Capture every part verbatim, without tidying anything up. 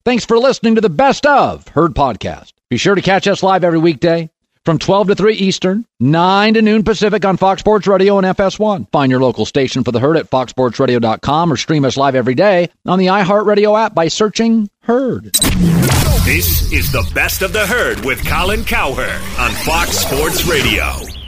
Thanks for listening to the Best of Herd podcast. Be sure to catch us live every weekday from twelve to three Eastern, nine to noon Pacific on Fox Sports Radio and F S one. Find your local station for the Herd at fox sports radio dot com or stream us live every day on the iHeartRadio app by searching Herd. This is the Best of the Herd with Colin Cowherd on Fox Sports Radio.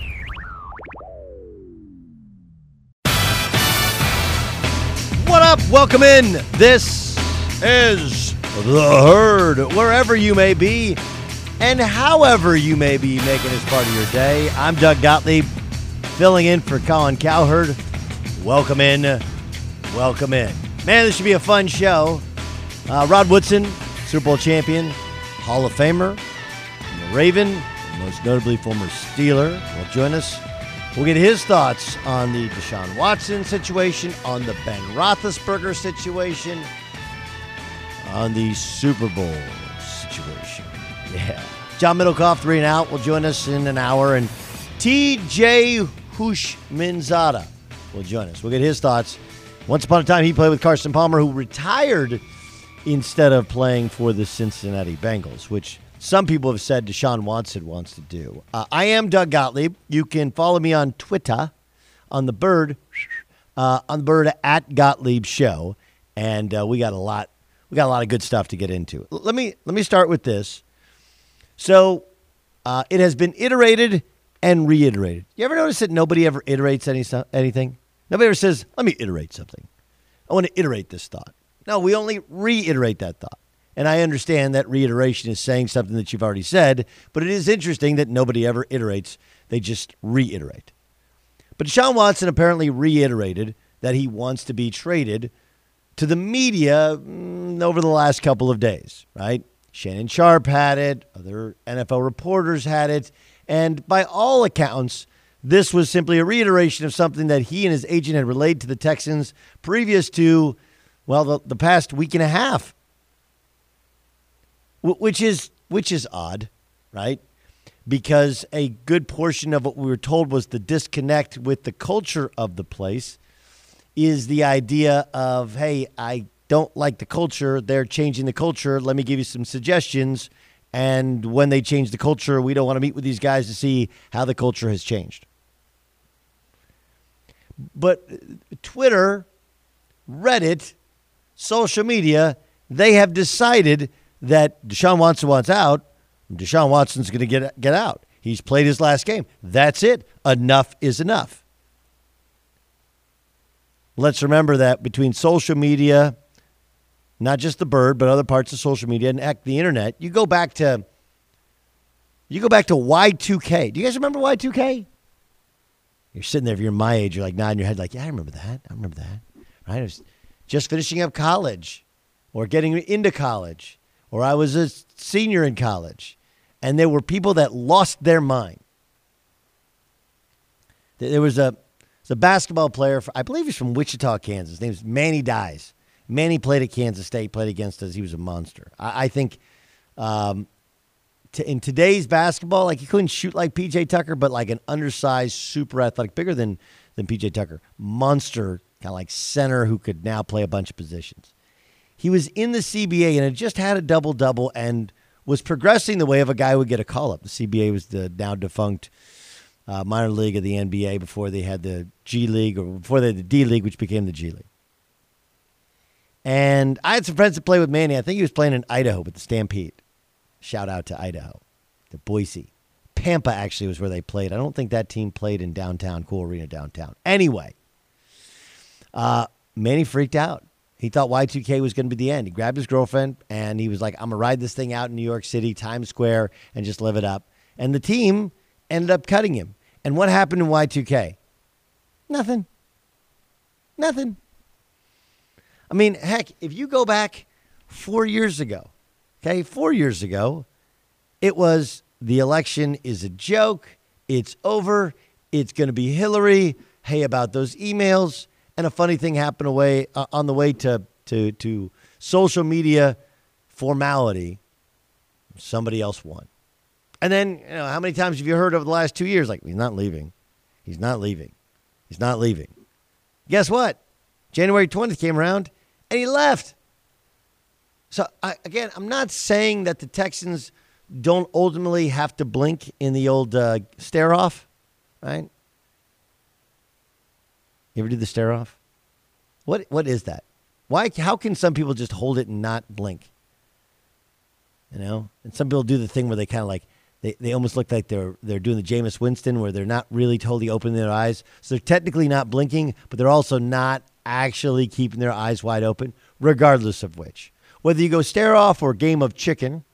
What up? Welcome in. This is the Herd, wherever you may be and however you may be making this part of your day. I'm Doug Gottlieb, filling in for Colin Cowherd. Welcome in. Welcome in. Man, this should be a fun show. Uh, Rod Woodson, Super Bowl champion, Hall of Famer, the Raven, most notably former Steeler, will join us. We'll get his thoughts on the Deshaun Watson situation, on the Ben Roethlisberger situation, on the Super Bowl situation. Yeah. John Middlecoff, three and out, will join us in an hour. And T J Houshmandzadeh will join us. We'll get his thoughts. Once upon a time, he played with Carson Palmer, who retired instead of playing for the Cincinnati Bengals, which some people have said Deshaun Watson wants to do. Uh, I am Doug Gottlieb. You can follow me on Twitter, on the Bird, uh, on the Bird at Gottlieb Show, and uh, we got a lot. We got a lot of good stuff to get into. Let me let me start with this. So, uh, it has been iterated and reiterated. You ever notice that nobody ever iterates any anything? Nobody ever says, "Let me iterate something. I want to iterate this thought." No, we only reiterate that thought. And I understand that reiteration is saying something that you've already said, but it is interesting that nobody ever iterates. They just reiterate. But Deshaun Watson apparently reiterated that he wants to be traded to the media mm, over the last couple of days, right? Shannon Sharpe had it. Other N F L reporters had it. And by all accounts, this was simply a reiteration of something that he and his agent had relayed to the Texans previous to, well, the, the past week and a half. Which is which is odd, right? Because a good portion of what we were told was the disconnect with the culture of the place is the idea of, hey, I don't like the culture. They're changing the culture. Let me give you some suggestions. And when they change the culture, we don't want to meet with these guys to see how the culture has changed. But Twitter, Reddit, social media, they have decided that Deshaun Watson wants out. Deshaun Watson's going to get get out. He's played his last game. That's it. Enough is enough. Let's remember that between social media, not just the Bird, but other parts of social media and heck, the internet, you go back to you go back to Y two K. Do you guys remember Y two K? You're sitting there, if you're my age, you're like nodding your head like, yeah, I remember that. I remember that. Right? I was just finishing up college or getting into college. Or I was a senior in college, and there were people that lost their mind. There was a, was a basketball player, for, I believe he's from Wichita, Kansas. His name is Manny Dice. Manny played at Kansas State, played against us. He was a monster. I, I think um, to, in today's basketball, like he couldn't shoot like P J Tucker, but like an undersized, super athletic, bigger than, than P J Tucker. Monster, kind of like center who could now play a bunch of positions. He was in the C B A and had just had a double-double and was progressing the way of a guy who would get a call-up. The C B A was the now defunct uh, minor league of the N B A before they had the G League, or before they had the D League, which became the G League. And I had some friends that played with Manny. I think he was playing in Idaho with the Stampede. Shout out to Idaho, to Boise. Pampa actually was where they played. I don't think that team played in downtown, Cool Arena downtown. Anyway, uh, Manny freaked out. He thought Y two K was going to be the end. He grabbed his girlfriend, and he was like, I'm going to ride this thing out in New York City, Times Square, and just live it up. And the team ended up cutting him. And what happened in Y two K? Nothing. Nothing. I mean, heck, if you go back four years ago, okay, four years ago, it was the election is a joke. It's over. It's going to be Hillary. Hey, about those emails. And a funny thing happened away uh, on the way to, to to social media formality. Somebody else won. And then, you know, how many times have you heard over the last two years, like, he's not leaving. He's not leaving. He's not leaving. Guess what? January twentieth came around, and he left. So, I, again, I'm not saying that the Texans don't ultimately have to blink in the old uh, stare-off, right? You ever do the stare-off? What What is that? Why? How can some people just hold it and not blink? You know? And some people do the thing where they kind of like, they, they almost look like they're they're doing the Jameis Winston where they're not really totally opening their eyes. So they're technically not blinking, but they're also not actually keeping their eyes wide open, regardless of which. Whether you go stare-off or game of chicken,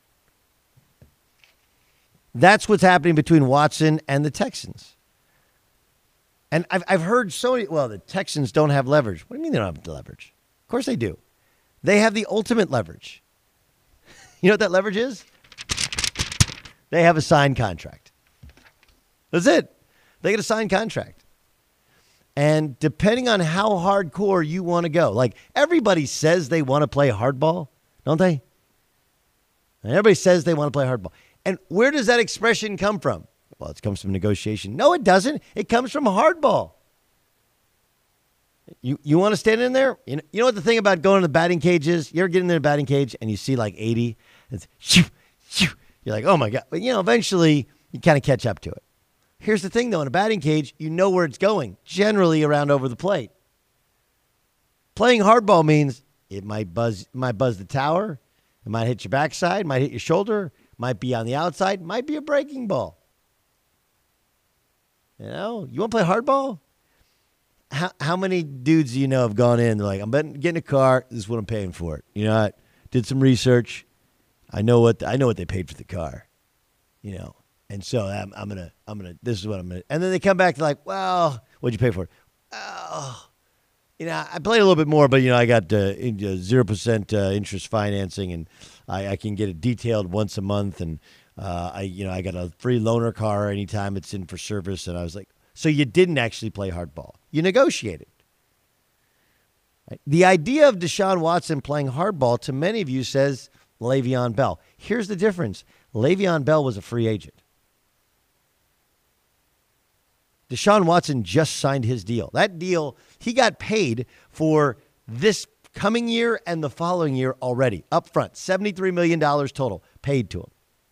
that's what's happening between Watson and the Texans. And I've I've heard so many, well, the Texans don't have leverage. What do you mean they don't have leverage? Of course they do. They have the ultimate leverage. You know what that leverage is? They have a signed contract. That's it. They get a signed contract. And depending on how hardcore you want to go, like everybody says they want to play hardball, don't they? And everybody says they want to play hardball. And where does that expression come from? Well, it comes from negotiation. No, it doesn't. It comes from hardball. You you want to stand in there? You know, you know what the thing about going to the batting cage is? You ever get in the batting cage and you see like eighty? It's shoo, shoo. You're like, oh my God. But, you know, eventually you kind of catch up to it. Here's the thing, though. In a batting cage, you know where it's going, generally around over the plate. Playing hardball means it might buzz, it might buzz the tower. It might hit your backside, might hit your shoulder, might be on the outside, might be a breaking ball. You know, you want to play hardball? How how many dudes do you know have gone in? They're like, I'm getting a car. This is what I'm paying for it. You know, I did some research. I know what I know what they paid for the car. You know, and so I'm, I'm gonna I'm gonna. This is what I'm gonna. And then they come back to like, well, what'd you pay for it? Oh, you know, I played a little bit more, but you know, I got zero uh, percent uh, interest financing, and I, I can get it detailed once a month, and. Uh, I, you know, I got a free loaner car anytime it's in for service. And I was like, so you didn't actually play hardball. You negotiated. Right? The idea of Deshaun Watson playing hardball to many of you says Le'Veon Bell. Here's the difference. Le'Veon Bell was a free agent. Deshaun Watson just signed his deal. That deal, he got paid for this coming year and the following year already. Up front, seventy-three million dollars total paid to him.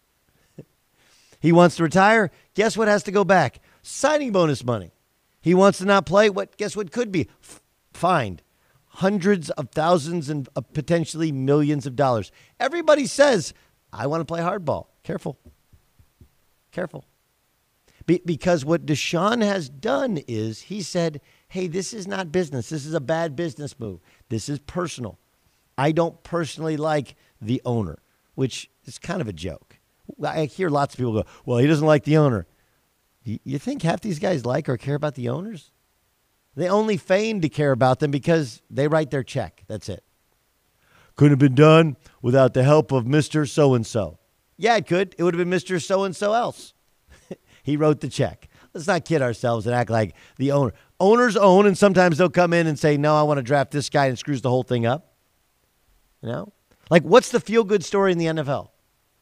He wants to retire. Guess what has to go back? Signing bonus money. He wants to not play. What? Guess what could be? F- fined. Hundreds of thousands and uh, potentially millions of dollars. Everybody says, I want to play hardball. Careful. Careful. Be- because what Deshaun has done is he said, hey, this is not business. This is a bad business move. This is personal. I don't personally like the owner, which is kind of a joke. I hear lots of people go, well, he doesn't like the owner. You think half these guys like or care about the owners? They only feign to care about them because they write their check. That's it. Couldn't have been done without the help of Mister So-and-so. Yeah, it could. It would have been Mister So-and-so else. He wrote the check. Let's not kid ourselves and act like the owner. Owners own, and sometimes they'll come in and say, no, I want to draft this guy, and screws the whole thing up. You know? Like, what's the feel-good story in the N F L?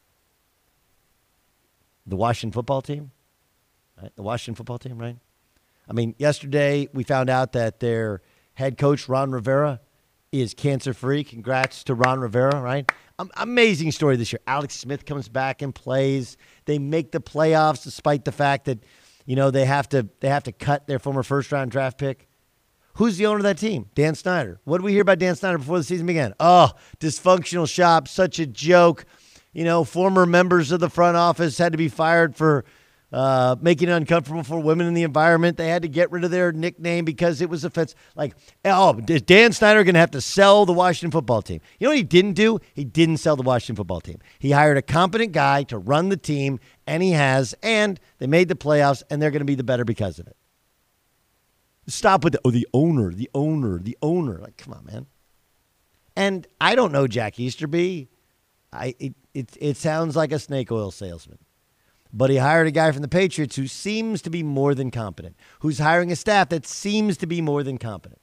The Washington football team, right? The Washington football team, right? I mean, yesterday we found out that their head coach, Ron Rivera, is cancer-free. Congrats to Ron Rivera, right? Um, amazing story this year. Alex Smith comes back and plays. They make the playoffs despite the fact that, you know, they have to they have to cut their former first-round draft pick. Who's the owner of that team? Dan Snyder. What did we hear about Dan Snyder before the season began? Oh, dysfunctional shop, such a joke. You know, former members of the front office had to be fired for uh, making it uncomfortable for women in the environment. They had to get rid of their nickname because it was offensive. Like, oh, is Dan Snyder going to have to sell the Washington football team? You know what he didn't do? He didn't sell the Washington football team. He hired a competent guy to run the team, and he has, and they made the playoffs, and they're going to be the better because of it. Stop with the, oh, the owner, the owner, the owner. Like, come on, man. And I don't know Jack Easterby. I it, it it sounds like a snake oil salesman. But he hired a guy from the Patriots who seems to be more than competent, who's hiring a staff that seems to be more than competent.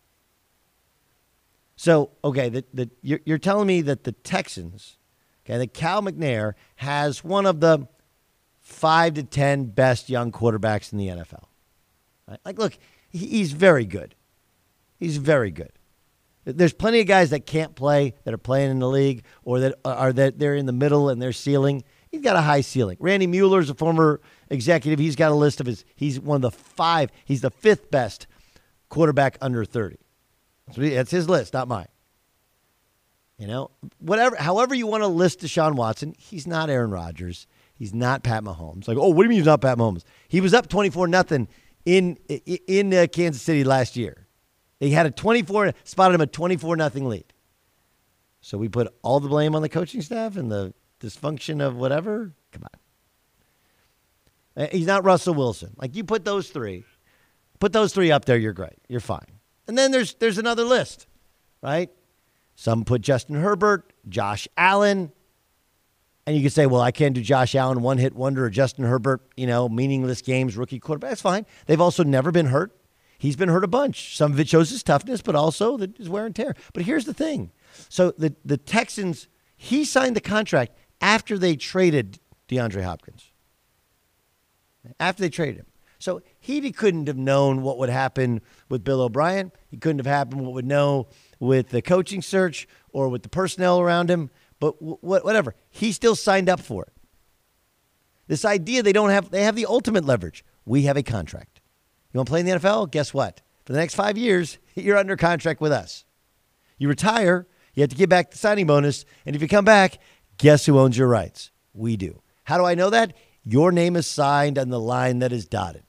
So, okay, the, the, you're, you're telling me that the Texans, okay, that Cal McNair has one of the five to ten best young quarterbacks in the N F L. Right? Like, look, he, he's very good. He's very good. There's plenty of guys that can't play that are playing in the league or that are that they're in the middle and they're ceiling. He's got a high ceiling. Randy Mueller is a former executive. He's got a list of his. He's one of the five. He's the fifth best quarterback under thirty. That's his list, not mine. You know, whatever, however you want to list Deshaun Watson, he's not Aaron Rodgers. He's not Pat Mahomes. Like, oh, what do you mean he's not Pat Mahomes? He was up twenty-four nothing in in uh, Kansas City last year. He had a twenty-four, spotted him a twenty-four nothing lead. So we put all the blame on the coaching staff and the dysfunction of whatever. Come on. He's not Russell Wilson. Like, you put those three, put those three up there, you're great. You're fine. And then there's there's another list, right? Some put Justin Herbert, Josh Allen. And you can say, well, I can't do Josh Allen, one-hit wonder, or Justin Herbert, you know, meaningless games, rookie quarterback. That's fine. They've also never been hurt. He's been hurt a bunch. Some of it shows his toughness, but also his wear and tear. But here's the thing. So the, the Texans, he signed the contract after they traded DeAndre Hopkins. After they traded him. So he couldn't have known what would happen with Bill O'Brien. He couldn't have happened what would know with the coaching search or with the personnel around him. But w- whatever. He still signed up for it. This idea they don't have, they have the ultimate leverage. We have a contract. You want to play in the N F L? Guess what? For the next five years, you're under contract with us. You retire, you have to give back the signing bonus. And if you come back, guess who owns your rights? We do. How do I know that? Your name is signed on the line that is dotted.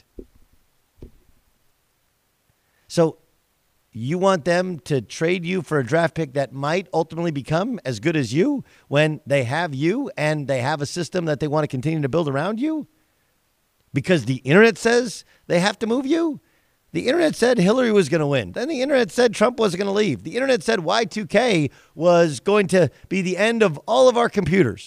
So you want them to trade you for a draft pick that might ultimately become as good as you when they have you and they have a system that they want to continue to build around you? Because the internet says they have to move you? The internet said Hillary was going to win. Then the internet said Trump wasn't going to leave. The internet said Y two K was going to be the end of all of our computers.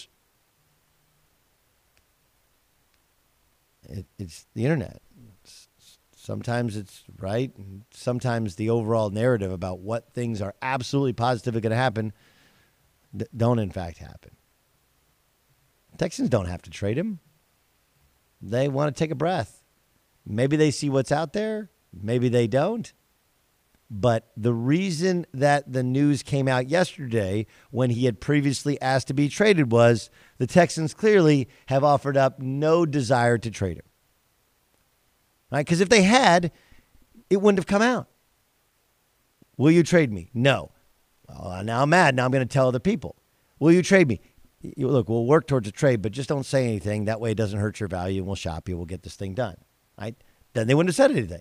It, it's the internet. It's, sometimes it's right, and sometimes the overall narrative about what things are absolutely positively going to happen don't in fact happen. Texans don't have to trade him. They want to take a breath. Maybe they see what's out there. Maybe they don't. But the reason that the news came out yesterday when he had previously asked to be traded was the Texans clearly have offered up no desire to trade him. Right? Because if they had, it wouldn't have come out. Will you trade me? No. Well, now I'm mad. Now I'm going to tell other people. Will you trade me? You, look, we'll work towards a trade, but just don't say anything. That way it doesn't hurt your value, and we'll shop you. We'll get this thing done. Right? Then they wouldn't have said anything.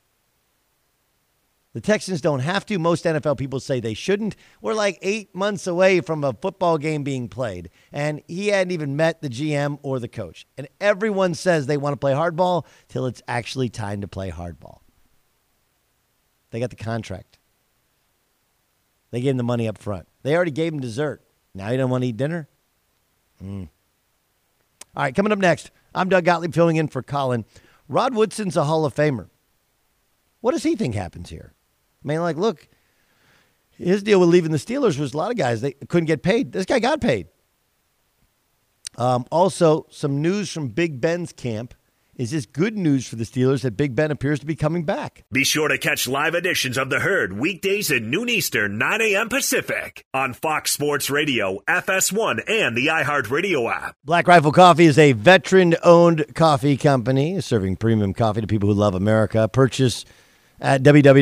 The Texans don't have to. Most N F L people say they shouldn't. We're like eight months away from a football game being played, and he hadn't even met the G M or the coach. And everyone says they want to play hardball till it's actually time to play hardball. They got the contract. They gave him the money up front. They already gave him dessert. Now you don't want to eat dinner? Mm. All right, coming up next, I'm Doug Gottlieb filling in for Colin. Rod Woodson's a Hall of Famer. What does he think happens here? I mean, like, look, his deal with leaving the Steelers was a lot of guys, they couldn't get paid. This guy got paid. Um, also, some news from Big Ben's camp. Is this good news for the Steelers that Big Ben appears to be coming back? Be sure to catch live editions of The Herd weekdays at noon Eastern, nine a.m. Pacific on Fox Sports Radio, F S one, and the iHeartRadio app. Black Rifle Coffee is a veteran-owned coffee company serving premium coffee to people who love America. Purchase at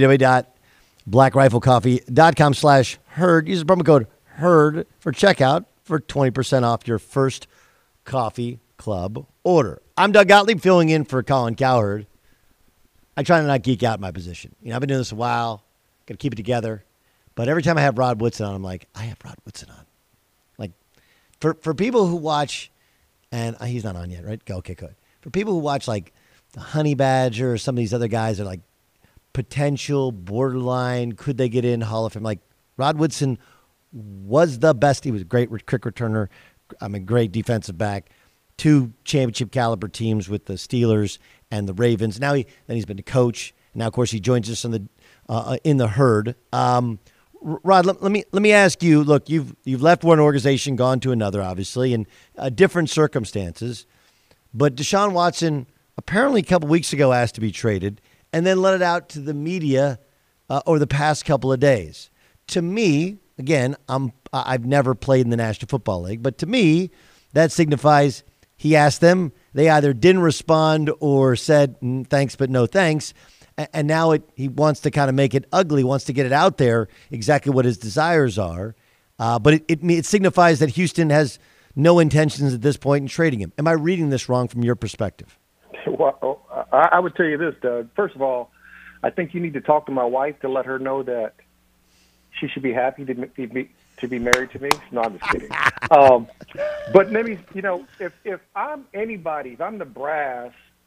www.blackriflecoffee.com slash herd. Use the promo code HERD for checkout for twenty percent off your first coffee club order. I'm Doug Gottlieb filling in for Colin Cowherd. I try to not geek out in my position. You know, I've been doing this a while. Got to keep it together. But every time I have Rod Woodson on, I'm like, I have Rod Woodson on. Like, for, for people who watch, and uh, he's not on yet, right? Okay, good. For people who watch, like, the Honey Badger or some of these other guys are like potential, borderline, could they get in Hall of Fame? Like, Rod Woodson was the best. He was a great kick returner. I mean, great defensive back. Two championship caliber teams with the Steelers and the Ravens. Now he then he's been a coach. Now, of course, he joins us in the uh, in the herd. Um, Rod, let, let me let me ask you. Look, you've you've left one organization, gone to another, obviously, in uh, different circumstances. But Deshaun Watson apparently a couple weeks ago asked to be traded, and then let it out to the media uh, over the past couple of days. to me, again, I'm I've never played in the National Football League, but to me, that signifies he asked them. They either didn't respond or said mm, thanks, but no thanks. And now it, he wants to kind of make it ugly, wants to get it out there exactly what his desires are. Uh, but it, it it signifies that Houston has no intentions at this point in trading him. Am I reading this wrong from your perspective? Well, I, I would tell you this, Doug. First of all, I think you need to talk to my wife to let her know that she should be happy to be to be married to me. No, I'm just kidding. um, but let me, you know, if if I'm anybody, if I'm the brass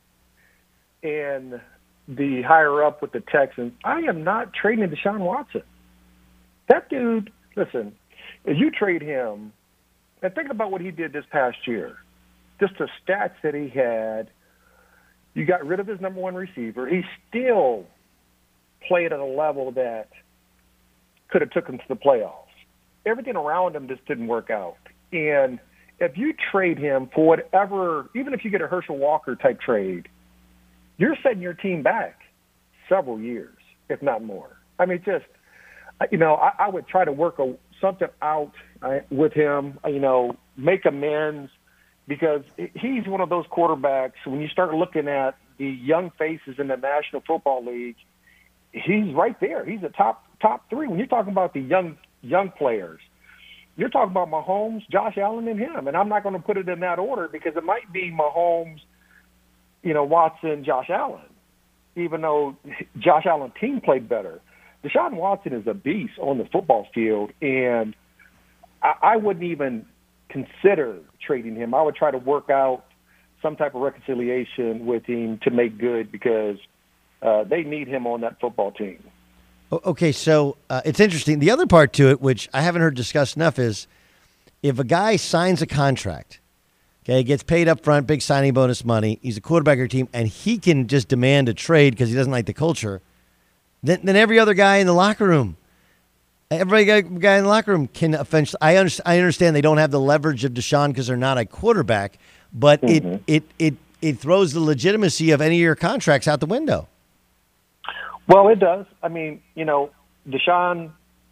and the higher up with the Texans, I am not trading Deshaun Watson. That dude, listen, if you trade him, and think about what he did this past year, just the stats that he had. You got rid of his number one receiver. He still played at a level that could have took him to the playoffs. Everything around him just didn't work out. And if you trade him for whatever, even if you get a Herschel Walker type trade, you're setting your team back several years, if not more. I mean, just, you know, I, I would try to work a, something out uh, with him, you know, make amends. Because he's one of those quarterbacks, when you start looking at the young faces in the National Football League, he's right there. He's a top top three. When you're talking about the young young players, you're talking about Mahomes, Josh Allen, and him. And I'm not going to put it in that order because it might be Mahomes, you know, Watson, Josh Allen, even though Josh Allen's team played better. Deshaun Watson is a beast on the football field, and I, I wouldn't even consider trading him. I would try to work out some type of reconciliation with him to make good because uh, they need him on that football team. Okay, so uh, it's interesting. The other part to it, which I haven't heard discussed enough, is if a guy signs a contract, okay, gets paid up front, big signing bonus money, he's a quarterback of your team, and he can just demand a trade because he doesn't like the culture, then, then every other guy in the locker room Every guy, guy in the locker room can eventually. I understand. I understand they don't have the leverage of Deshaun because they're not a quarterback, but mm-hmm. it, it it it throws the legitimacy of any of your contracts out the window. Well, it does. I mean, you know, Deshaun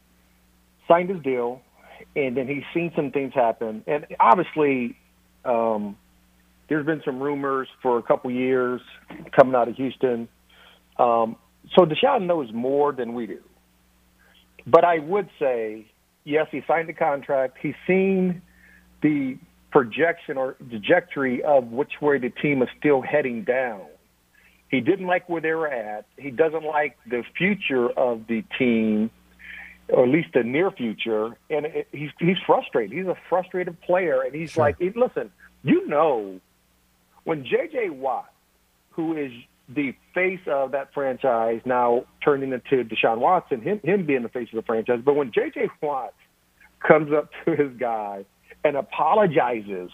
signed his deal, and then he's seen some things happen, and obviously, um, there's been some rumors for a couple years coming out of Houston. Um, so Deshaun knows more than we do. But I would say, yes, he signed a contract. He's seen the projection or trajectory of which way the team is still heading down. He didn't like where they were at. He doesn't like the future of the team, or at least the near future. And it, he's he's frustrated. He's a frustrated player. And he's sure. like, listen, you know, when J J. Watt, who is the face of that franchise, now turning into Deshaun Watson, him, him being the face of the franchise. But when J J. Watt comes up to his guy and apologizes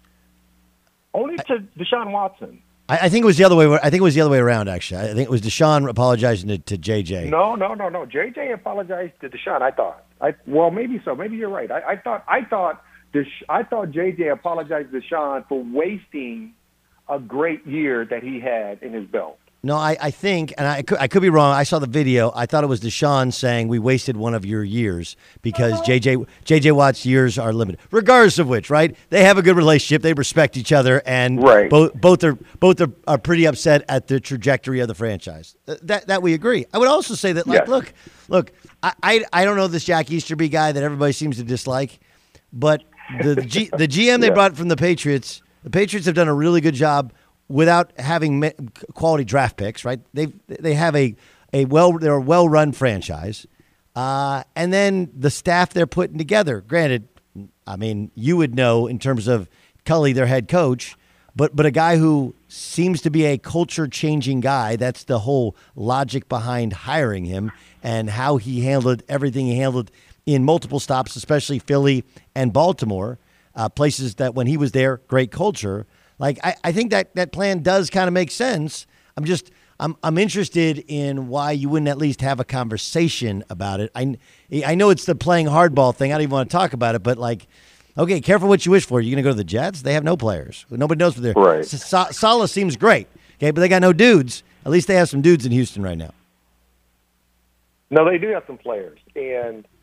only to Deshaun Watson. I, I think it was the other way. I think it was the other way around, actually. I think it was Deshaun apologizing to, to J J. No, no, no, no. J J apologized to Deshaun, I thought. I, well, maybe so. Maybe you're right. I, I thought I thought Desha- I thought J J apologized to Deshaun for wasting a great year that he had in his belt. No, I, I think, and I could, I could be wrong. I saw the video. I thought it was Deshaun saying we wasted one of your years because J J J J Watt's years are limited. Regardless of which, right? They have a good relationship. They respect each other, and right. both both are both are, are pretty upset at the trajectory of the franchise. That that we agree. I would also say that, like, yes. look, look. I, I I don't know this Jack Easterby guy that everybody seems to dislike, but the the, G, the G M they yeah. brought from the Patriots. The Patriots have done a really good job without having quality draft picks, right? They they have a, a well they're a well run franchise, uh, and then the staff they're putting together. Granted, I mean you would know in terms of Cully, their head coach, but but a guy who seems to be a culture changing guy. That's the whole logic behind hiring him and how he handled everything he handled in multiple stops, especially Philly and Baltimore, uh, places that when he was there, great culture. Like, I, I think that that plan does kind of make sense. I'm just, I'm I'm interested in why you wouldn't at least have a conversation about it. I, I know it's the playing hardball thing. I don't even want to talk about it, but like, okay, careful what you wish for. You're going to go to the Jets? They have no players. Nobody knows what they're. Right. Sa- Saleh seems great, okay, but they got no dudes. At least they have some dudes in Houston right now. No, they do have some players. And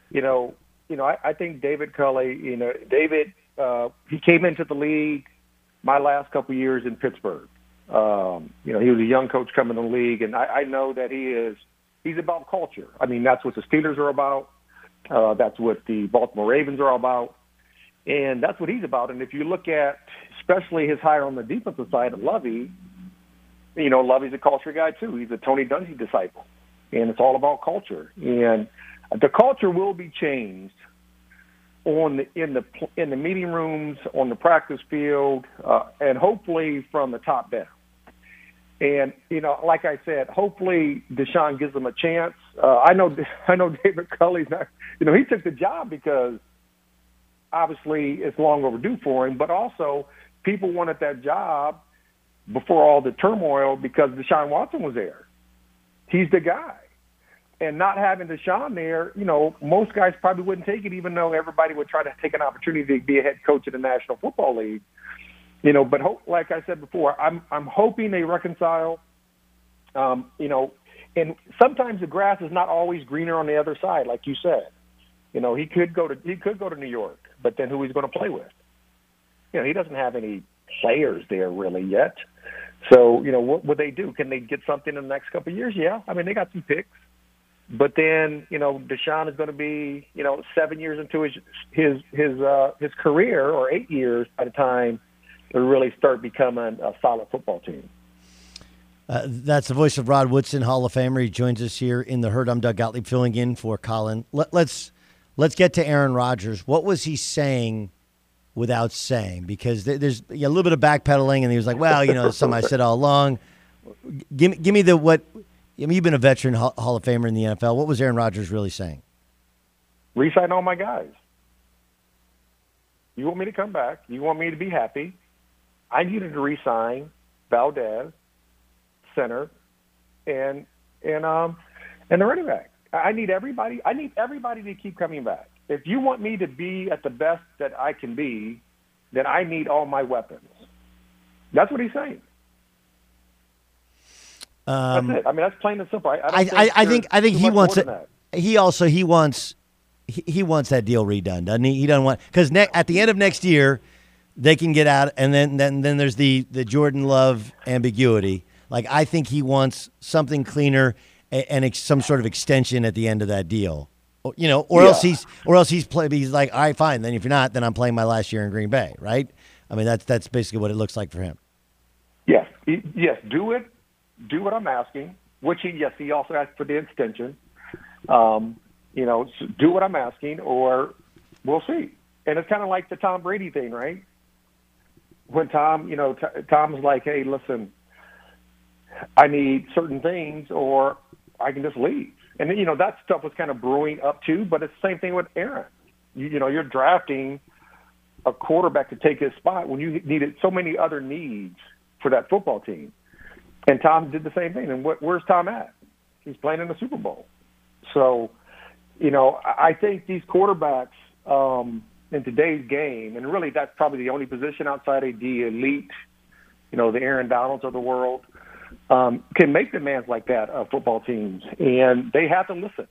you know, you know, I, I think David Culley, you know, David, uh, he came into the league my last couple of years in Pittsburgh. Um, you know, he was a young coach coming in the league, and I, I know that he is, he's about culture. I mean, that's what the Steelers are about. Uh, that's what the Baltimore Ravens are all about. And that's what he's about. And if you look at, especially his hire on the defensive side of Lovey, you know, Lovey's a culture guy too. He's a Tony Dungy disciple. And it's all about culture. And the culture will be changed on the, in the in the meeting rooms, on the practice field, uh, and hopefully from the top down. And you know, like I said, hopefully Deshaun gives them a chance. Uh, I know I know David Culley's not. You know, he took the job because obviously it's long overdue for him, but also people wanted that job before all the turmoil because Deshaun Watson was there. He's the guy. And not having Deshaun there, you know, most guys probably wouldn't take it, even though everybody would try to take an opportunity to be a head coach in the National Football League. You know, but hope, like I said before, I'm I'm hoping they reconcile. Um, you know, and sometimes the grass is not always greener on the other side, like you said. You know, he could go to he could go to New York, but then who he's going to play with? You know, he doesn't have any players there really yet. So, you know, what would they do? Can they get something in the next couple of years? Yeah, I mean, they got some picks. But then, you know, Deshaun is going to be, you know, seven years into his his his uh, his career, or eight years by the time they really start becoming a solid football team. Uh, that's the voice of Rod Woodson, Hall of Famer. He joins us here in the Herd. I'm Doug Gottlieb, filling in for Colin. Let, let's let's get to Aaron Rodgers. What was he saying without saying? Because there's a little bit of backpedaling, and he was like, "Well, you know, something I said all along." Give me give me the what. I mean, you've been a veteran Hall of Famer in the N F L. What was Aaron Rodgers really saying? Re-sign all my guys. You want me to come back. You want me to be happy. I needed to re-sign Valdez, center, and and um and the running back. I need everybody. I need everybody to keep coming back. If you want me to be at the best that I can be, then I need all my weapons. That's what he's saying. Um, that's it. I mean, that's plain and simple. I, I, I, think, I, I think I think he wants it. That. He also he wants he, he wants that deal redone, doesn't he? He doesn't want because ne- at the end of next year they can get out, and then then then there's the the Jordan Love ambiguity. Like I think he wants something cleaner and, and ex- some sort of extension at the end of that deal. You know, or yeah. else he's or else he's play. He's like, all right, fine. Then if you're not, then I'm playing my last year in Green Bay, right? I mean, that's that's basically what it looks like for him. Yes, he, yes. Do it. Do what I'm asking. Which he yes, he also asked for the extension. Um, you know, do what I'm asking, or we'll see. And it's kind of like the Tom Brady thing, right? When Tom, you know, t- Tom's like, hey, listen, I need certain things, or I can just leave. And you know that stuff was kind of brewing up too. But it's the same thing with Aaron. You, you know, you're drafting a quarterback to take his spot when you needed so many other needs for that football team. And Tom did the same thing. And wh- where's Tom at? He's playing in the Super Bowl. So, you know, I think these quarterbacks um, in today's game, and really that's probably the only position outside of the elite, you know, the Aaron Donalds of the world, um, can make demands like that of football teams. And they have to listen.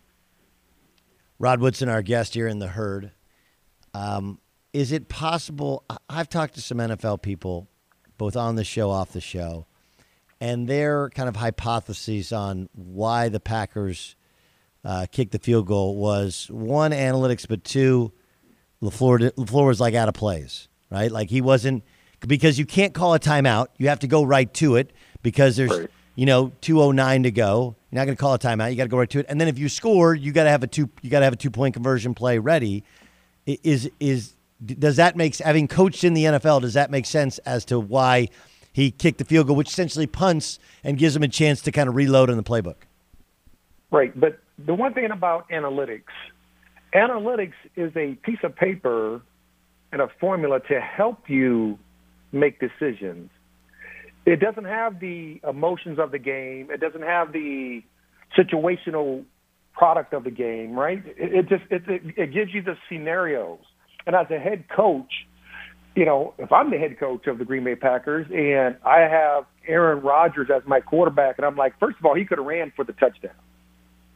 Rod Woodson, our guest here in the Herd. Um, is it possible? I've talked to some N F L people, both on the show, off the show, and their kind of hypotheses on why the Packers uh, kicked the field goal was, one, analytics, but two, LaFleur, LaFleur was like out of plays, right? Like he wasn't, because you can't call a timeout. You have to go right to it because there's, right. you know, two oh nine to go. You're not going to call a timeout. You got to go right to it. And then if you score, you got to have a two, you got to have a two point conversion play ready. Is, is, does that make, having coached in the N F L, does that make sense as to why he kicked the field goal, which essentially punts and gives him a chance to kind of reload in the playbook? Right. But the one thing about analytics, analytics is a piece of paper and a formula to help you make decisions. It doesn't have the emotions of the game. It doesn't have the situational product of the game, right? It, it just it, it, it gives you the scenarios. And as a head coach, you know, if I'm the head coach of the Green Bay Packers and I have Aaron Rodgers as my quarterback, and I'm like, first of all, he could have ran for the touchdown.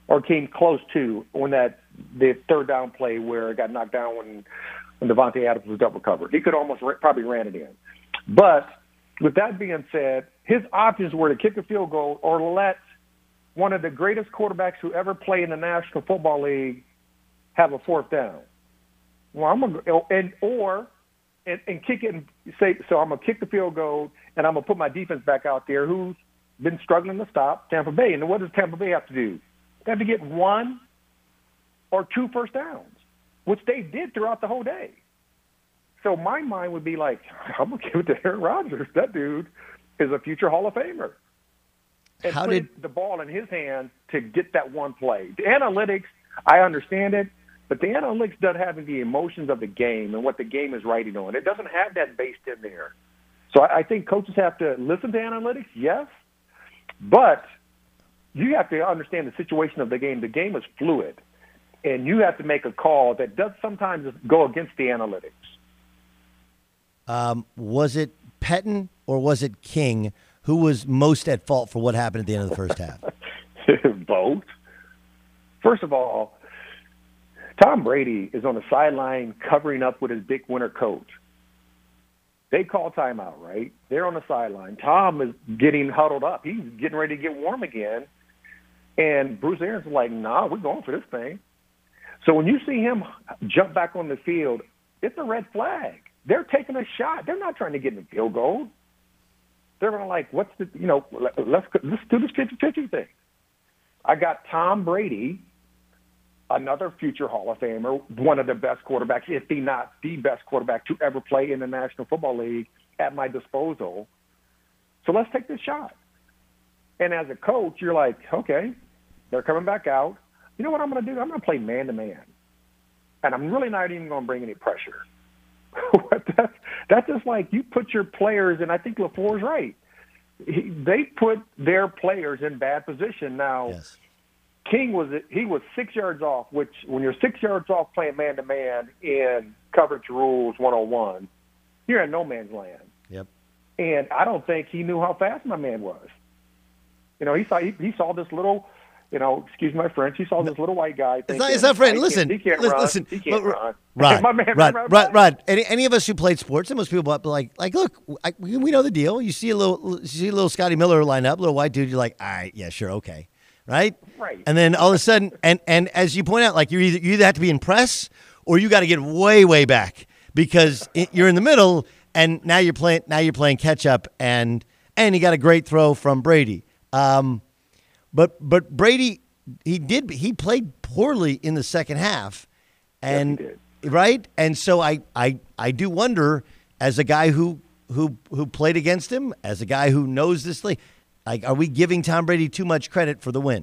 or came close to when that the third down play where it got knocked down when, when Devontae Adams was double covered. He could almost ra- probably ran it in. But with that being said, his options were to kick a field goal or let one of the greatest quarterbacks who ever played in the National Football League have a fourth down. Well, I'm gonna and or and, and kick it and say so. I'm gonna kick the field goal and I'm gonna put my defense back out there, who's been struggling to stop Tampa Bay. And what does Tampa Bay have to do? They have to get one or two first downs, which they did throughout the whole day. So my mind would be like, I'm gonna give it to Aaron Rodgers. That dude is a future Hall of Famer. And How put did the ball in his hands to get that one play? The analytics, I understand it, but the analytics doesn't have the emotions of the game and what the game is writing on. It doesn't have that based in there. So I, I think coaches have to listen to analytics, yes, but you have to understand the situation of the game. The game is fluid, and you have to make a call that does sometimes go against the analytics. Um, was it Pettin or was it King who was most at fault for what happened at the end of the first half? Both. First of all, Tom Brady is on the sideline covering up with his big winter coat. They call timeout, right? They're on the sideline. Tom is getting huddled up. He's getting ready to get warm again. And Bruce Arians is like, nah, we're going for this thing. So when you see him jump back on the field, it's a red flag. They're taking a shot. They're not trying to get in the field goal. They're going to like, what's the, you know, let's, let's do this fifty-fifty thing. I got Tom Brady, another future Hall of Famer, one of the best quarterbacks, if he not the best quarterback to ever play in the National Football League, at my disposal. So let's take this shot. And as a coach, you're like, okay, they're coming back out. You know what I'm going to do? I'm going to play man-to-man. And I'm really not even going to bring any pressure. that's, that's just like you put your players, and I think LaFleur's right. He, they put their players in bad position. Now, Yes. King was he was six yards off, which when you're six yards off playing man-to-man in coverage rules one oh one, you're in no man's land. Yep. And I don't think he knew how fast my man was. You know, he saw he, he saw this little, you know, excuse my French, he saw this little white guy. It's Thinking, not, it's not French. he Listen, can't, he can't listen, run. listen. He can't Look, run. Rod, my man, Rod, Rod, Rod, Rod, any, any of us who played sports, and most people like, like, look, I, we we know the deal. You see a little, you see a little Scotty Miller line up, little white dude. You're like, all right, yeah, sure, okay, right, Right. And then all of a sudden, and and as you point out, like you either you either have to be in press or you got to get way way back because it, you're in the middle, and now you're playing now you're playing catch up, and and you got a great throw from Brady. Um, but but Brady. He did. He played poorly in the second half, and Yes, he did. right. And so I, I, I do wonder, as a guy who who who played against him, as a guy who knows this league, like, are we giving Tom Brady too much credit for the win?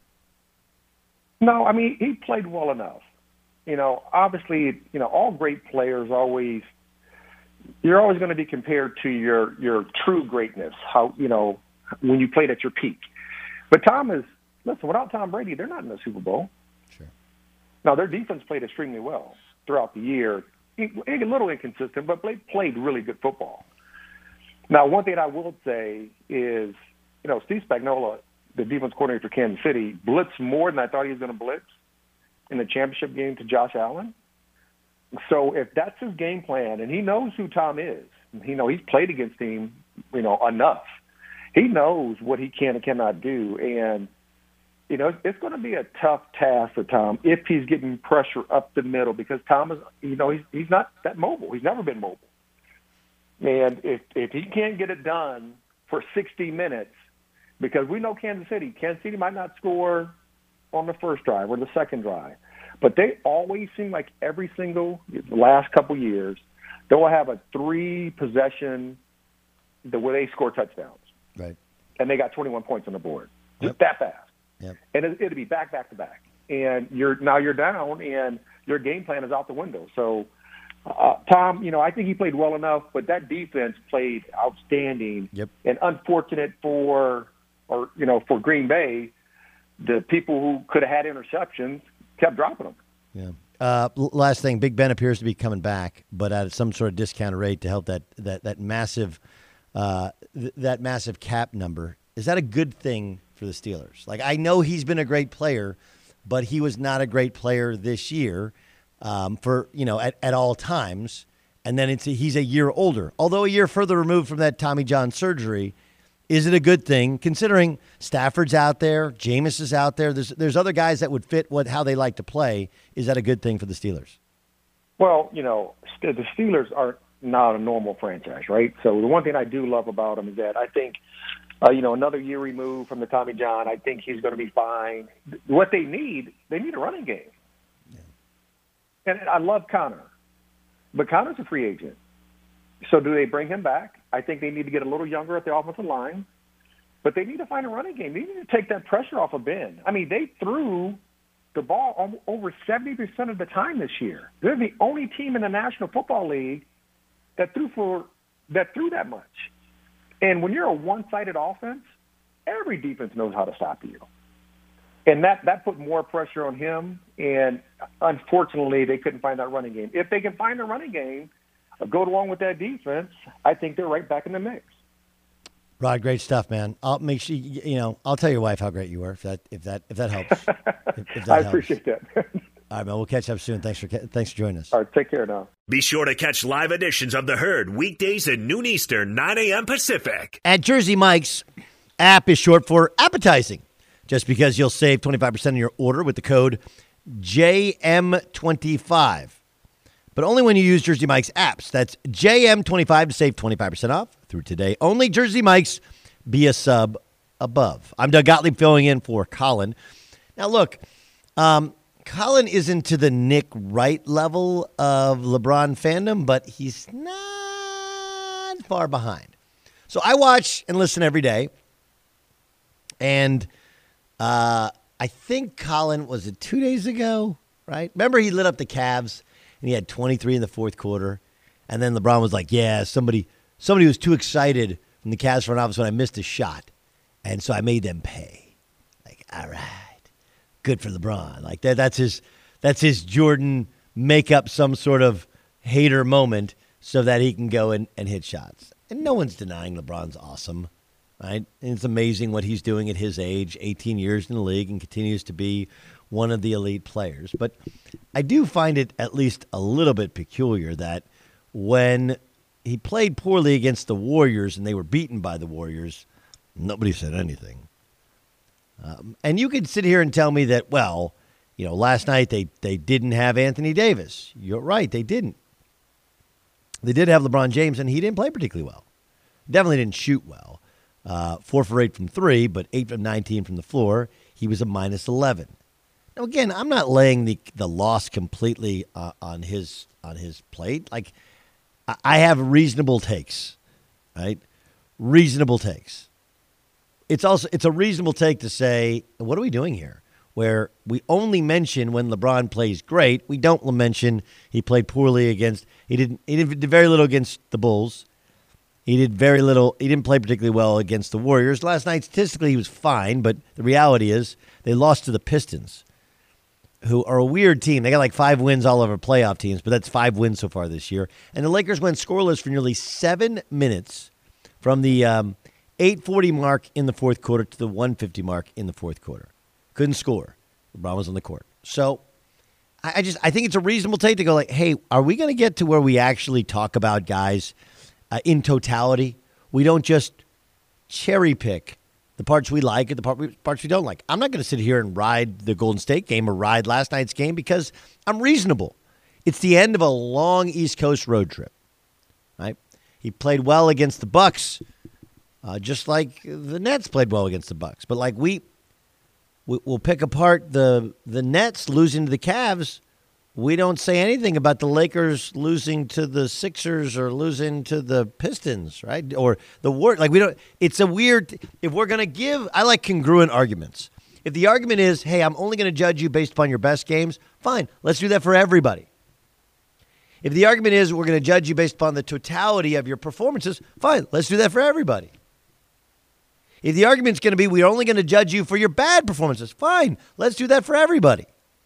No, I mean, he played well enough. You know, obviously, you know, all great players always, you're always going to be compared to your, your true greatness, how, you know, when you played at your peak. But Tom is, listen, without Tom Brady, they're not in the Super Bowl. Sure. Now, their defense played extremely well throughout the year. A little inconsistent, but they played really good football. Now, one thing I will say is, you know, Steve Spagnuolo, the defense coordinator for Kansas City, blitzed more than I thought he was going to blitz in the championship game to Josh Allen. So if that's his game plan, and he knows who Tom is, you know, he's played against him, you know, enough. He knows what he can and cannot do, and you know, it's going to be a tough task for Tom if he's getting pressure up the middle because Tom is, you know, he's he's not that mobile. He's never been mobile. And if if he can't get it done for sixty minutes, because we know Kansas City, Kansas City might not score on the first drive or the second drive, but they always seem like every single the last couple years they will have a three possession the way they score touchdowns. Right. And they got twenty-one points on the board. Just Yep. that fast. Yep. And it, it'll be back, back to back. And you're now you're down, and your game plan is out the window. So, uh, Tom, you know, I think he played well enough, but that defense played outstanding. Yep. And unfortunate for, or you know, for Green Bay, the people who could have had interceptions kept dropping them. Yeah. Uh, l- last thing, Big Ben appears to be coming back, but at some sort of discounted rate to help that that that massive uh, th- that massive cap number. Is that a good thing for the Steelers. Like, I know he's been a great player, but he was not a great player this year um, for, you know, at, at all times. And then it's a, he's a year older. Although a year further removed from that Tommy John surgery, is it a good thing considering Stafford's out there, Jameis is out there, there's there's other guys that would fit what how they like to play. Is that a good thing for the Steelers? Well, you know, the Steelers are not a normal franchise, right? So the one thing I do love about them is that I think, uh, you know, another year removed from the Tommy John, I think he's going to be fine. What they need, they need a running game. Yeah. And I love Connor. But Connor's a free agent. So do they bring him back? I think they need to get a little younger at the offensive line. But they need to find a running game. They need to take that pressure off of Ben. I mean, they threw the ball over seventy percent of the time this year. They're the only team in the National Football League that threw for that threw that much. And when you're a one-sided offense, every defense knows how to stop you. And that, that put more pressure on him, and unfortunately, they couldn't find that running game. If they can find a running game, go along with that defense, I think they're right back in the mix. Rod, great stuff, man. I'll make sure you, you know. I'll tell your wife how great you were if that if that if that helps. if, if that I helps. appreciate that. All right, man. We'll catch up soon. Thanks for thanks for joining us. All right, take care now. Be sure to catch live editions of The Herd weekdays at noon Eastern, nine a.m. Pacific. At Jersey Mike's, app is short for appetizing. Just because you'll save twenty-five percent on your order with the code J M twenty-five. But only when you use Jersey Mike's apps. That's J M twenty-five to save twenty-five percent off through today. Only Jersey Mike's. Be a sub above. I'm Doug Gottlieb filling in for Colin. Now, look, um, Colin isn't to the Nick Wright level of LeBron fandom, but he's not far behind. So I watch and listen every day. And uh, I think Colin, was it two days ago, right? Remember he lit up the Cavs and he had twenty-three in the fourth quarter. And then LeBron was like, yeah, somebody somebody was too excited from the Cavs front office when I missed a shot. And so I made them pay. Like, all right, good for LeBron. Like that, that's his that's his Jordan make up some sort of hater moment so that he can go and, and hit shots. And no one's denying LeBron's awesome. Right? And it's amazing what he's doing at his age, eighteen years in the league, and continues to be one of the elite players. But I do find it at least a little bit peculiar that when he played poorly against the Warriors and they were beaten by the Warriors, nobody said anything. Um, and you could sit here and tell me that, well, you know, last night they, they didn't have Anthony Davis. You're right, they didn't. They did have LeBron James, and he didn't play particularly well. Definitely didn't shoot well. Uh, four for eight from three, but eight from nineteen from the floor. He was a minus eleven. Now, again, I'm not laying the the loss completely uh, on his on his plate. Like, I, I have reasonable takes, right? Reasonable takes. It's also it's a reasonable take to say, what are we doing here? Where we only mention when LeBron plays great, we don't mention he played poorly against. He didn't. He did very little against the Bulls. He did very little. He didn't play particularly well against the Warriors. Last night, statistically, he was fine, but the reality is they lost to the Pistons, who are a weird team. They got like five wins all over playoff teams, but that's five wins so far this year. And the Lakers went scoreless for nearly seven minutes from the um, eight forty mark in the fourth quarter to the one fifty mark in the fourth quarter. Couldn't score. LeBron was on the court. So I, I just I think it's a reasonable take to go like, hey, are we going to get to where we actually talk about guys Uh, in totality? We don't just cherry pick the parts we like and the part we, parts we don't like. I'm not going to sit here and ride the Golden State game or ride last night's game because I'm reasonable. It's the end of a long East Coast road trip, right? He played well against the Bucks, uh, just like the Nets played well against the Bucks. But like we, we we'll pick apart the the Nets losing to the Cavs. We don't say anything about the Lakers losing to the Sixers or losing to the Pistons, right? Or the War. Like we don't. It's a weird. If we're gonna give, I like congruent arguments. If the argument is, hey, I'm only gonna judge you based upon your best games, fine. Let's do that for everybody. If the argument is we're gonna judge you based upon the totality of your performances, fine. Let's do that for everybody. If the argument's gonna be we're only gonna judge you for your bad performances, fine. Let's do that for everybody.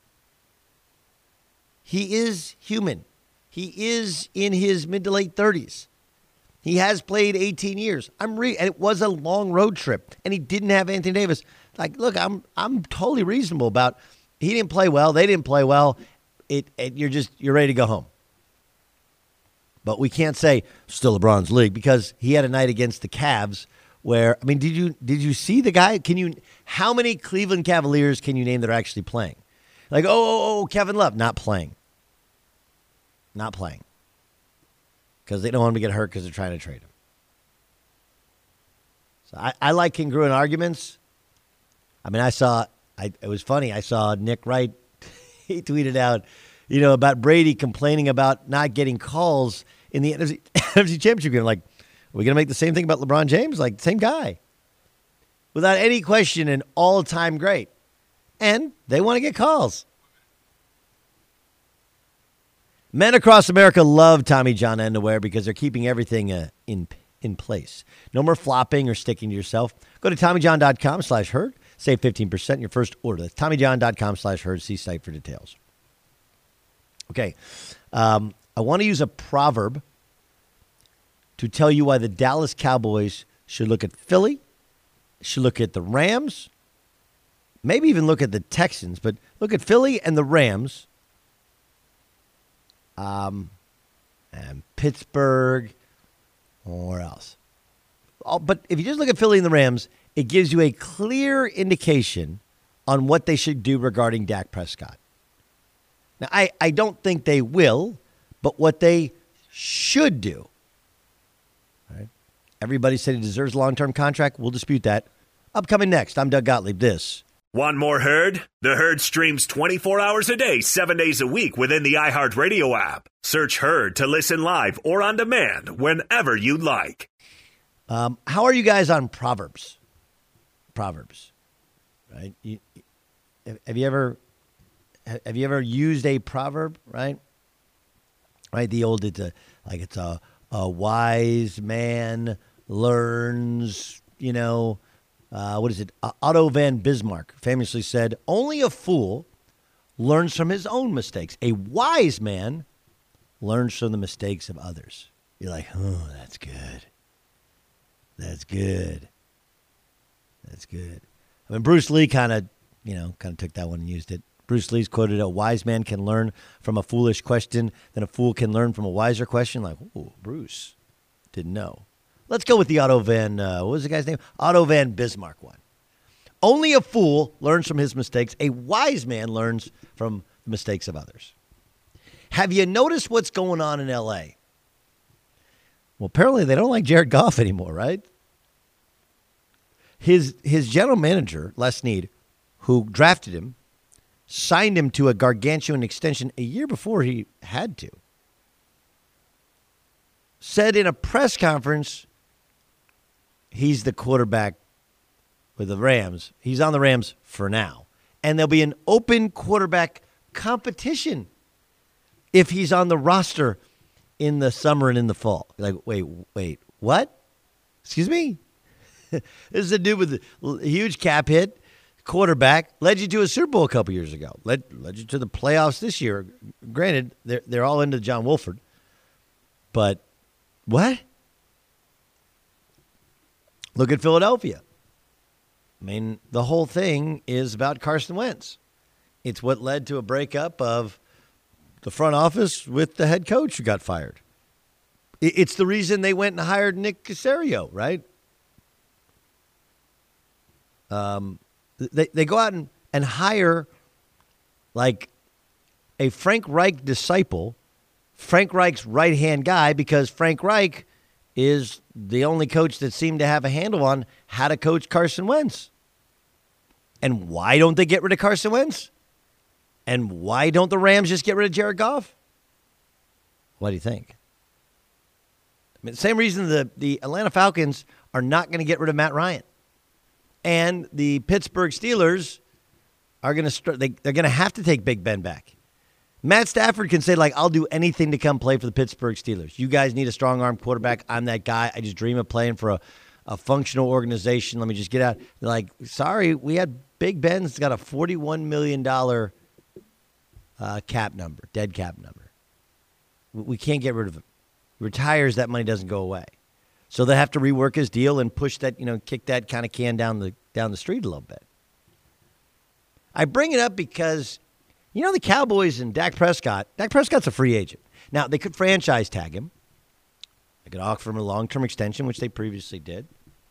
He is human. He is in his mid to late thirties. He has played eighteen years. I'm re- and it was a long road trip, and he didn't have Anthony Davis. like, look, I'm I'm totally reasonable about he didn't play well, they didn't play well. It, it you're just you're ready to go home. But we can't say still LeBron's league because he had a night against the Cavs where I mean, did you did you see the guy? Can you how many Cleveland Cavaliers can you name that are actually playing? Like, oh, oh, oh Kevin Love not playing. Not playing. Because they don't want him to get hurt because they're trying to trade him. So I, I like congruent arguments. I mean, I saw, I, it was funny. I saw Nick Wright, he tweeted out, you know, about Brady complaining about not getting calls in the N F C, N F C Championship game. Like, are we going to make the same thing about LeBron James? Like, same guy. Without any question, an all-time great. And they want to get calls. Men across America love Tommy John underwear because they're keeping everything uh, in in place. No more flopping or sticking to yourself. Go to TommyJohn.com slash herd. Save fifteen percent in your first order. That's TommyJohn.com slash herd. See site for details. Okay. Um, I want to use a proverb to tell you why the Dallas Cowboys should look at Philly, should look at the Rams, maybe even look at the Texans, but look at Philly and the Rams. Um, and Pittsburgh, or else. Oh, but if you just look at Philly and the Rams, it gives you a clear indication on what they should do regarding Dak Prescott. Now, I, I don't think they will, but what they should do. Right? Everybody said he deserves a long-term contract. We'll dispute that. Upcoming next, I'm Doug Gottlieb. This Want more Herd? The Herd streams twenty-four hours a day, seven days a week within the iHeartRadio app. Search Herd to listen live or on demand whenever you like. Um, how are you guys on Proverbs? Proverbs, right? You, have you ever have you ever used a proverb? Right, right. The old it's a like it's a a wise man learns. You know. Uh, what is it? Uh, Otto von Bismarck famously said, only a fool learns from his own mistakes. A wise man learns from the mistakes of others. You're like, oh, that's good. That's good. That's good. I mean, Bruce Lee kind of, you know, kind of took that one and used it. Bruce Lee's quoted, a wise man can learn from a foolish question, then a fool can learn from a wiser question. Like, oh, Bruce didn't know. Let's go with the Otto van, uh, what was the guy's name? Otto von Bismarck one. Only a fool learns from his mistakes. A wise man learns from the mistakes of others. Have you noticed what's going on in L A? Well, apparently they don't like Jared Goff anymore, right? His his general manager, Les Snead, who drafted him, signed him to a gargantuan extension a year before he had to, said in a press conference, he's the quarterback with the Rams. He's on the Rams for now. And there'll be an open quarterback competition if he's on the roster in the summer and in the fall. Like, wait, wait, what? Excuse me? This is a dude with a huge cap hit, quarterback, led you to a Super Bowl a couple years ago, led, led you to the playoffs this year. Granted, they're, they're all into John Wolford. But what? Look at Philadelphia. I mean, the whole thing is about Carson Wentz. It's what led to a breakup of the front office with the head coach who got fired. It's the reason they went and hired Nick Caserio, right? Um, they they go out and, and hire like a Frank Reich disciple, Frank Reich's right-hand guy, because Frank Reich is the only coach that seemed to have a handle on how to coach Carson Wentz. And why don't they get rid of Carson Wentz? And why don't the Rams just get rid of Jared Goff? What do you think? I mean, the same reason the, the Atlanta Falcons are not going to get rid of Matt Ryan. And the Pittsburgh Steelers are going to start, they, they're going to have to take Big Ben back. Matt Stafford can say, like, I'll do anything to come play for the Pittsburgh Steelers. You guys need a strong-arm quarterback. I'm that guy. I just dream of playing for a, a functional organization. Let me just get out. They're like, sorry, we had Big Ben's got a forty-one million dollars uh, cap number, dead cap number. We can't get rid of him. He retires, that money doesn't go away. So they have to rework his deal and push that, you know, kick that kind of can down the down the street a little bit. I bring it up because, you know, the Cowboys and Dak Prescott, Dak Prescott's a free agent. Now, they could franchise tag him. They could offer him a long-term extension, which they previously did.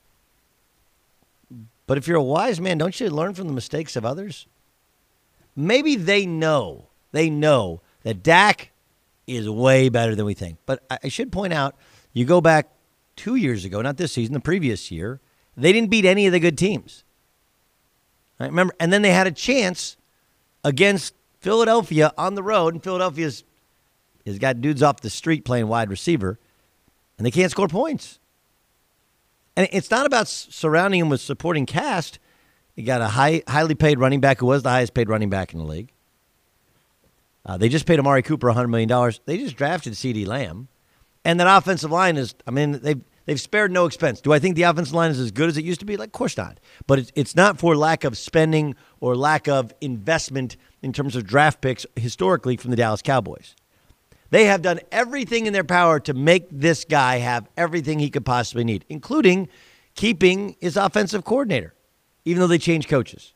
But if you're a wise man, don't you learn from the mistakes of others? Maybe they know, they know that Dak is way better than we think. But I should point out, you go back two years ago, not this season, the previous year, they didn't beat any of the good teams. I remember, and then they had a chance against Philadelphia on the road, and Philadelphia's has got dudes off the street playing wide receiver, and they can't score points. And it's not about surrounding him with supporting cast. You got a high, highly paid running back who was the highest paid running back in the league. Uh, they just paid Amari Cooper one hundred million dollars. They just drafted CeeDee Lamb. And that offensive line is, I mean, they've, they've spared no expense. Do I think the offensive line is as good as it used to be? Like, of course not. But it's, it's not for lack of spending or lack of investment in terms of draft picks historically from the Dallas Cowboys. They have done everything in their power to make this guy have everything he could possibly need, including keeping his offensive coordinator, even though they changed coaches.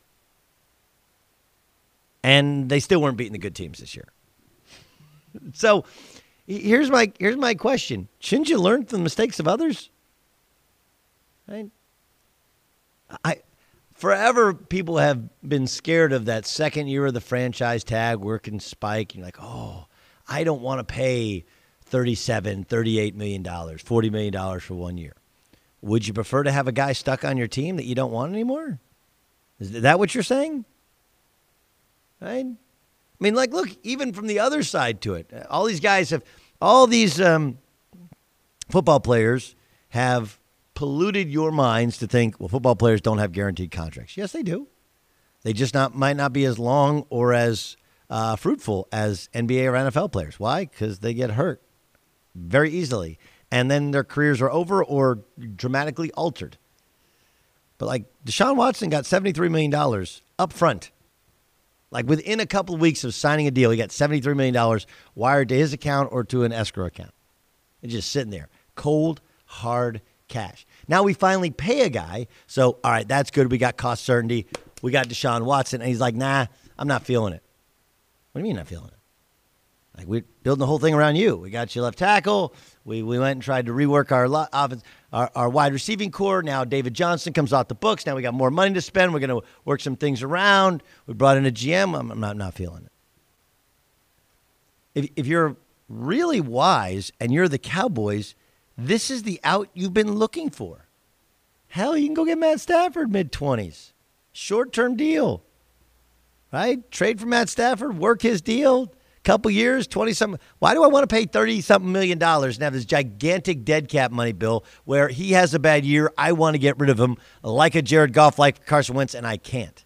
And they still weren't beating the good teams this year. So here's my here's my question. Shouldn't you learn from the mistakes of others? Right? I forever people have been scared of that second year of the franchise tag working spike. You're like, oh, I don't want to pay thirty-seven, thirty-eight million dollars, forty million dollars for one year. Would you prefer to have a guy stuck on your team that you don't want anymore? Is that what you're saying? Right? I mean, like, look, even from the other side to it, all these guys have, all these um, football players have polluted your minds to think, well, football players don't have guaranteed contracts. Yes, they do. They just not might not be as long or as uh, fruitful as N B A or N F L players. Why? Because they get hurt very easily, and then their careers are over or dramatically altered. But like Deshaun Watson got seventy-three million dollars up front. Like within a couple of weeks of signing a deal, he got seventy-three million dollars wired to his account or to an escrow account. It's just sitting there. Cold, hard cash. Now we finally pay a guy. So, all right, that's good. We got cost certainty. We got Deshaun Watson. And he's like, nah, I'm not feeling it. What do you mean not feeling it? Like, we're building the whole thing around you. We got you left tackle. We we went and tried to rework our lo- offense, our, our wide receiving core. Now David Johnson comes off the books. Now we got more money to spend. We're going to work some things around. We brought in a G M. I'm, I'm not, not feeling it. If, if you're really wise and you're the Cowboys, this is the out you've been looking for. Hell, you can go get Matt Stafford mid-twenties. Short-term deal. Right? Trade for Matt Stafford, work his deal. Couple years, twenty-something. Why do I want to pay thirty-something million dollars and have this gigantic dead cap money bill where he has a bad year? I want to get rid of him like a Jared Goff, like Carson Wentz, and I can't.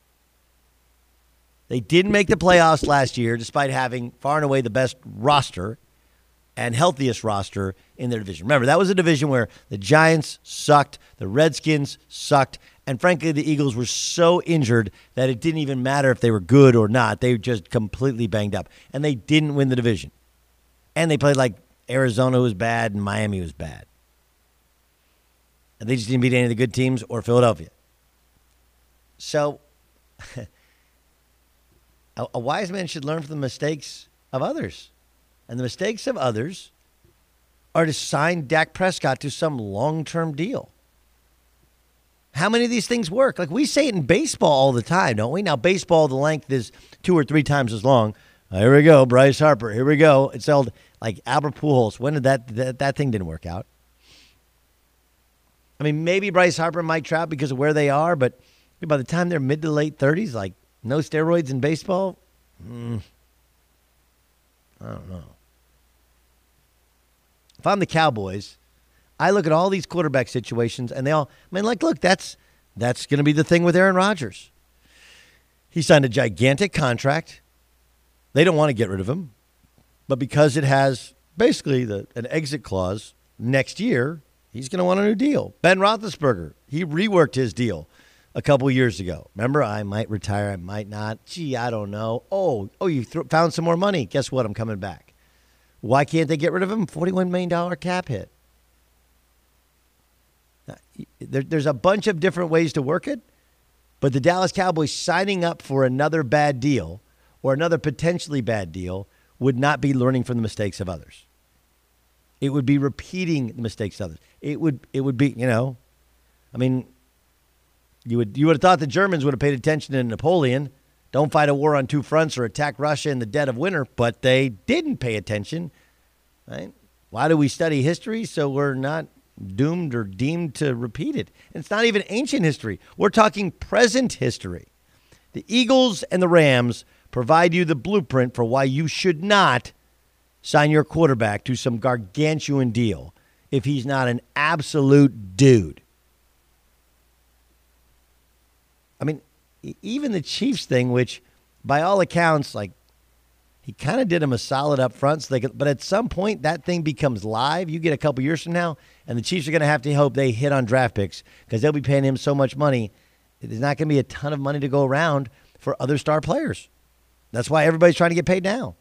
They didn't make the playoffs last year despite having far and away the best roster and healthiest roster in their division. Remember, that was a division where the Giants sucked, the Redskins sucked, and frankly, the Eagles were so injured that it didn't even matter if they were good or not. They were just completely banged up, and they didn't win the division. And they played like Arizona was bad and Miami was bad. And they just didn't beat any of the good teams or Philadelphia. So a, a wise man should learn from the mistakes of others. And the mistakes of others are to sign Dak Prescott to some long-term deal. How many of these things work? Like, we say it in baseball all the time, don't we? Now, baseball, the length is two or three times as long. Uh, here we go, Bryce Harper. Here we go. It's held like Albert Pujols. When did that, that that thing didn't work out? I mean, maybe Bryce Harper might Trout because of where they are, but by the time they're mid to late thirties, like no steroids in baseball, mm, I don't know. If I'm the Cowboys, I look at all these quarterback situations, and they all, I mean, like, look, that's that's going to be the thing with Aaron Rodgers. He signed a gigantic contract. They don't want to get rid of him. But because it has basically the, an exit clause next year, he's going to want a new deal. Ben Roethlisberger, he reworked his deal a couple years ago. Remember, I might retire, I might not. Gee, I don't know. Oh, oh, you th- found some more money. Guess what? I'm coming back. Why can't they get rid of him? forty-one million dollars cap hit. There, there's a bunch of different ways to work it. But the Dallas Cowboys signing up for another bad deal or another potentially bad deal would not be learning from the mistakes of others. It would be repeating the mistakes of others. It would it would be, you know, I mean, you would you would have thought the Germans would have paid attention to Napoleon. Don't fight a war on two fronts or attack Russia in the dead of winter, but they didn't pay attention. Right? Why do we study history? So we're not doomed or deemed to repeat it. And it's not even ancient history. We're talking present history. The Eagles and the Rams provide you the blueprint for why you should not sign your quarterback to some gargantuan deal if he's not an absolute dude. I mean, even the Chiefs thing, which by all accounts, like, he kind of did him a solid up front. So they could, but at some point, that thing becomes live. You get a couple years from now, and the Chiefs are going to have to hope they hit on draft picks because they'll be paying him so much money. There's not going to be a ton of money to go around for other star players. That's why everybody's trying to get paid now.